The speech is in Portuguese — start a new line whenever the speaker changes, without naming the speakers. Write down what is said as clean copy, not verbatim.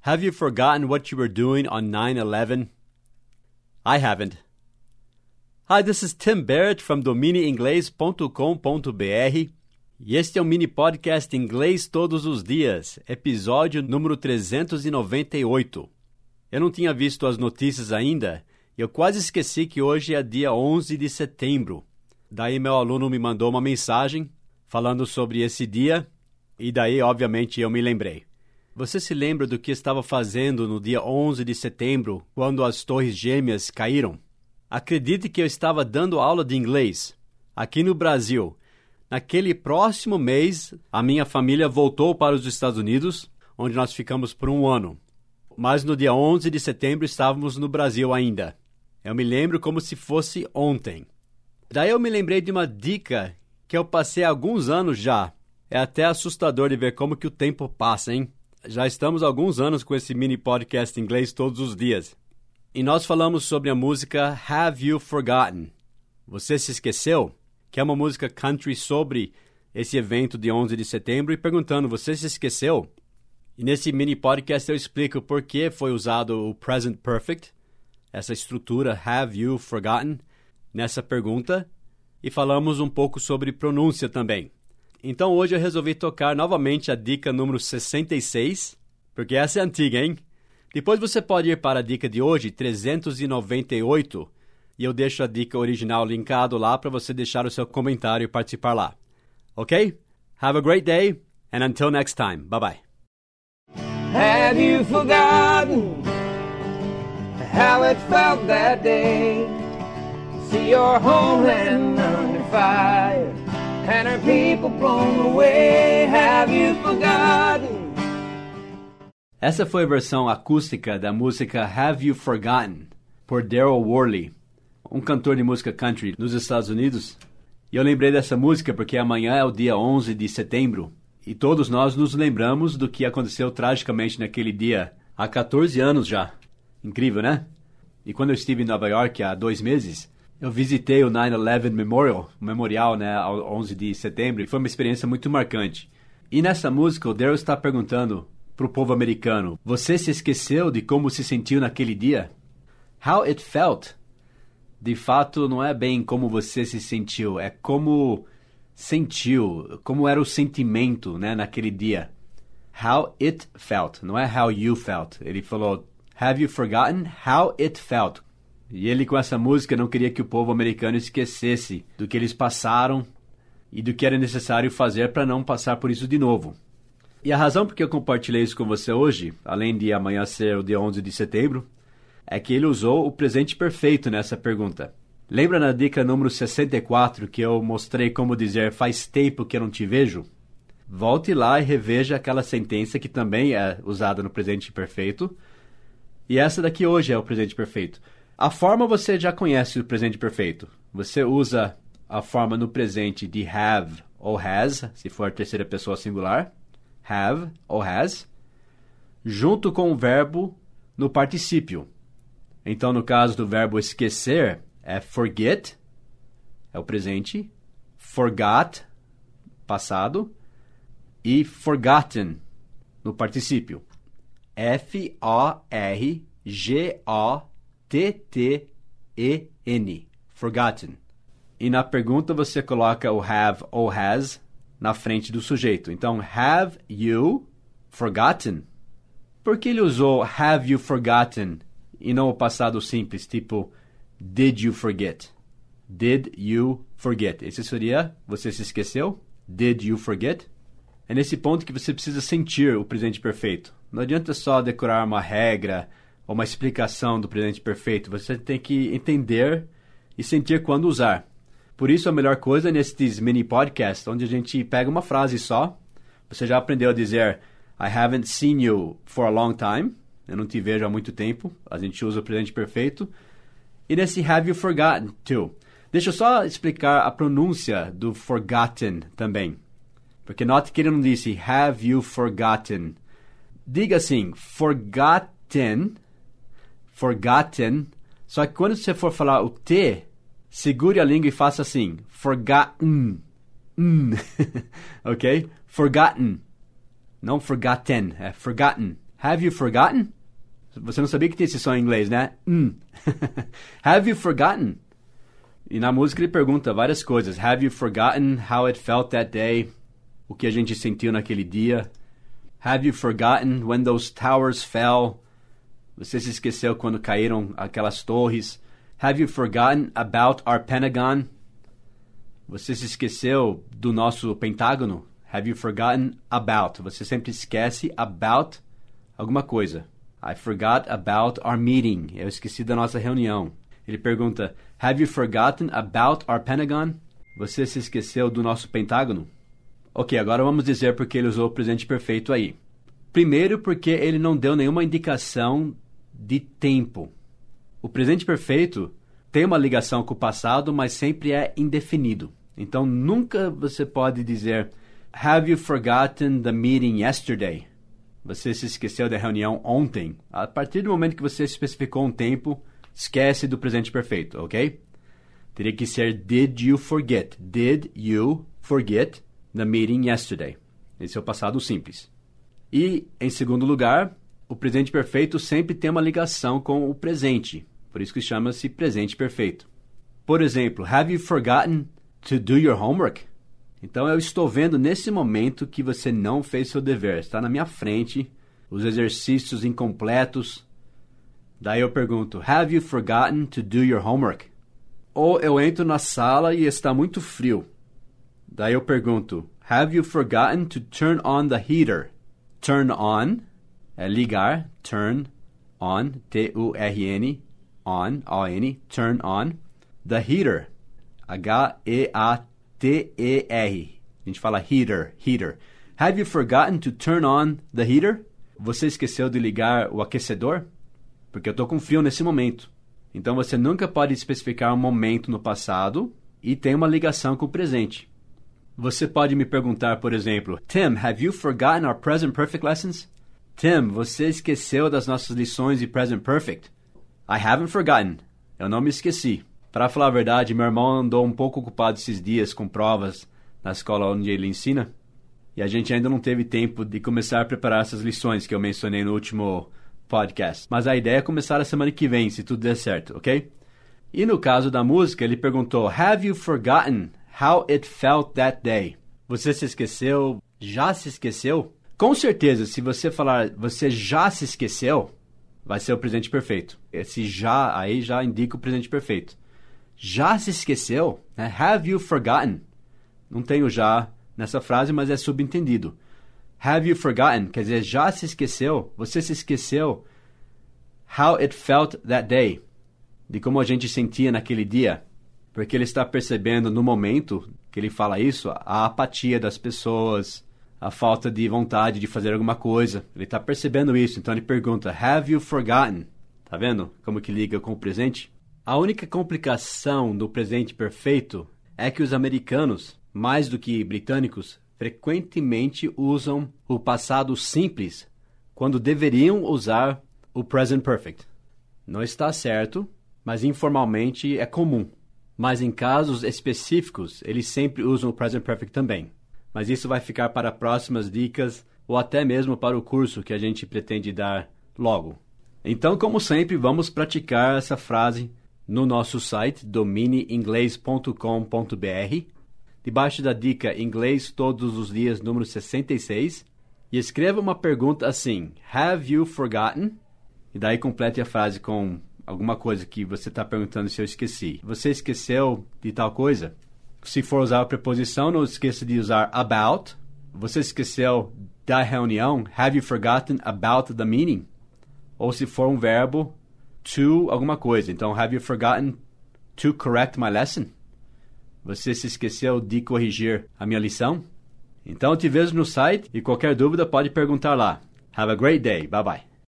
Have you forgotten what you were doing on 9/11? I haven't. Hi, this is Tim Barrett from dominiinglês.com.br e este é um mini podcast Inglês Todos os Dias, episódio número 398. Eu não tinha visto as notícias ainda e eu quase esqueci que hoje é dia 11 de setembro. Daí meu aluno me mandou uma mensagem falando sobre esse dia e daí, obviamente, eu me lembrei. Você se lembra do que estava fazendo no dia 11 de setembro, quando as Torres Gêmeas caíram? Acredite que eu estava dando aula de inglês aqui no Brasil. Naquele próximo mês, a minha família voltou para os Estados Unidos, onde nós ficamos por um ano. Mas no dia 11 de setembro estávamos no Brasil ainda. Eu me lembro como se fosse ontem. Daí eu me lembrei de uma dica que eu passei há alguns anos já. É até assustador de ver como que o tempo passa, hein? Já estamos há alguns anos com esse mini podcast inglês todos os dias. E nós falamos sobre a música Have You Forgotten? Você se esqueceu? Que é uma música country sobre esse evento de 11 de setembro e perguntando, você se esqueceu? E nesse mini podcast eu explico por que foi usado o Present Perfect, essa estrutura Have You Forgotten, nessa pergunta. E falamos um pouco sobre pronúncia também. Então hoje eu resolvi tocar novamente a dica número 66, porque essa é antiga, hein? Depois você pode ir para a dica de hoje, 398, e eu deixo a dica original linkado lá para você deixar o seu comentário e participar lá. Ok? Have a great day, and until next time. Bye-bye.
Have you forgotten how it felt that day? See your homeland under fire and her people blown away. Have you forgotten?
Essa foi a versão acústica da música Have You Forgotten, por Daryl Worley, um cantor de música country nos Estados Unidos. E eu lembrei dessa música porque amanhã é o dia 11 de setembro e todos nós nos lembramos do que aconteceu tragicamente naquele dia, há 14 anos já. Incrível, né? E quando eu estive em Nova York há 2 meses, eu visitei o 9/11 Memorial, o memorial, né, ao 11 de setembro, e foi uma experiência muito marcante. E nessa música, o Daryl está perguntando para o povo americano, você se esqueceu de como se sentiu naquele dia? How it felt. De fato, não é bem como você se sentiu, é como sentiu, como era o sentimento, né, naquele dia. How it felt, não é how you felt. Ele falou, have you forgotten how it felt? E ele, com essa música, não queria que o povo americano esquecesse do que eles passaram e do que era necessário fazer para não passar por isso de novo. E a razão por que eu compartilhei isso com você hoje, além de amanhã ser o dia 11 de setembro, é que ele usou o presente perfeito nessa pergunta. Lembra na dica número 64 que eu mostrei como dizer faz tempo que eu não te vejo? Volte lá e reveja aquela sentença que também é usada no presente perfeito. E essa daqui hoje é o presente perfeito. A forma você já conhece o presente perfeito. Você usa a forma no presente de have ou has, se for a terceira pessoa singular, have ou has, junto com o verbo no particípio. Então, no caso do verbo esquecer, é forget, é o presente, forgot, passado, e forgotten, no particípio. F-O-R-G-O-T-T-E-N, forgotten. E na pergunta você coloca o have ou has na frente do sujeito. Então, have you forgotten? Por que ele usou have you forgotten e não o passado simples, tipo did you forget? Did you forget? Esse seria, você se esqueceu? Did you forget? É nesse ponto que você precisa sentir o presente perfeito. Não adianta só decorar uma regra ou uma explicação do presente perfeito. Você tem que entender e sentir quando usar. Por isso, a melhor coisa nesses mini podcasts, onde a gente pega uma frase só. Você já aprendeu a dizer I haven't seen you for a long time. Eu não te vejo há muito tempo. A gente usa o presente perfeito. E nesse have you forgotten too. Deixa eu só explicar a pronúncia do forgotten também. Porque note que ele não disse have you forgotten. Diga assim, forgotten, só que quando você for falar o T, segure a língua e faça assim, forgotten, ok? Forgotten, não forgotten, é forgotten, Have you forgotten? Você não sabia que tem esse som em inglês, né? Have you forgotten? E na música ele pergunta várias coisas. Have you forgotten how it felt that day? O que a gente sentiu naquele dia? Have you forgotten when those towers fell? Você se esqueceu quando caíram aquelas torres? Have you forgotten about our Pentagon? Você se esqueceu do nosso Pentágono? Have you forgotten about? Você sempre esquece about alguma coisa. I forgot about our meeting. Eu esqueci da nossa reunião. Ele pergunta, have you forgotten about our Pentagon? Você se esqueceu do nosso Pentágono? Ok, agora vamos dizer porque ele usou o presente perfeito aí. Primeiro, porque ele não deu nenhuma indicação de tempo. O presente perfeito tem uma ligação com o passado, mas sempre é indefinido. Então, nunca você pode dizer, have you forgotten the meeting yesterday? Você se esqueceu da reunião ontem. A partir do momento que você especificou um tempo, esquece do presente perfeito, ok? Teria que ser, did you forget? Did you forget the meeting yesterday? Esse é o passado simples. E, em segundo lugar, o presente perfeito sempre tem uma ligação com o presente. Por isso que chama-se presente perfeito. Por exemplo, have you forgotten to do your homework? Então, eu estou vendo nesse momento que você não fez seu dever. Está na minha frente, os exercícios incompletos. Daí eu pergunto, have you forgotten to do your homework? Ou eu entro na sala e está muito frio. Daí eu pergunto, have you forgotten to turn on the heater? Turn on é ligar, turn on, T-U-R-N, on, O-N, turn on, the heater, H-E-A-T. T-E-R. A gente fala heater, heater. Have you forgotten to turn on the heater? Você esqueceu de ligar o aquecedor? Porque eu estou com frio nesse momento. Então você nunca pode especificar um momento no passado e tem uma ligação com o presente. Você pode me perguntar, por exemplo, Tim, have you forgotten our present perfect lessons? Tim, você esqueceu das nossas lições de present perfect? I haven't forgotten. Eu não me esqueci. Para falar a verdade, meu irmão andou um pouco ocupado esses dias com provas na escola onde ele ensina. E a gente ainda não teve tempo de começar a preparar essas lições que eu mencionei no último podcast. Mas a ideia é começar a semana que vem, se tudo der certo, ok? E no caso da música, ele perguntou, have you forgotten how it felt that day? Você se esqueceu? Já se esqueceu? Com certeza, se você falar, você já se esqueceu, vai ser o presente perfeito. Esse já aí já indica o presente perfeito. Já se esqueceu? Have you forgotten? Não tem o já nessa frase, mas é subentendido. Have you forgotten? Quer dizer, já se esqueceu? Você se esqueceu? How it felt that day? De como a gente sentia naquele dia? Porque ele está percebendo no momento que ele fala isso, a apatia das pessoas, a falta de vontade de fazer alguma coisa. Ele está percebendo isso, então ele pergunta, have you forgotten? Tá vendo como que liga com o presente? A única complicação do presente perfeito é que os americanos, mais do que britânicos, frequentemente usam o passado simples quando deveriam usar o present perfect. Não está certo, mas informalmente é comum. Mas em casos específicos, eles sempre usam o present perfect também. Mas isso vai ficar para próximas dicas ou até mesmo para o curso que a gente pretende dar logo. Então, como sempre, vamos praticar essa frase no nosso site, domineinglês.com.br, debaixo da dica Inglês Todos os Dias, número 66, e escreva uma pergunta assim, have you forgotten? E daí complete a frase com alguma coisa que você está perguntando se eu esqueci. Você esqueceu de tal coisa? Se for usar a preposição, não esqueça de usar about. Você esqueceu da reunião? Have you forgotten about the meeting? Ou se for um verbo, to alguma coisa. Então, have you forgotten to correct my lesson? Você se esqueceu de corrigir a minha lição? Então, te vejo no site e qualquer dúvida pode perguntar lá. Have a great day. Bye-bye.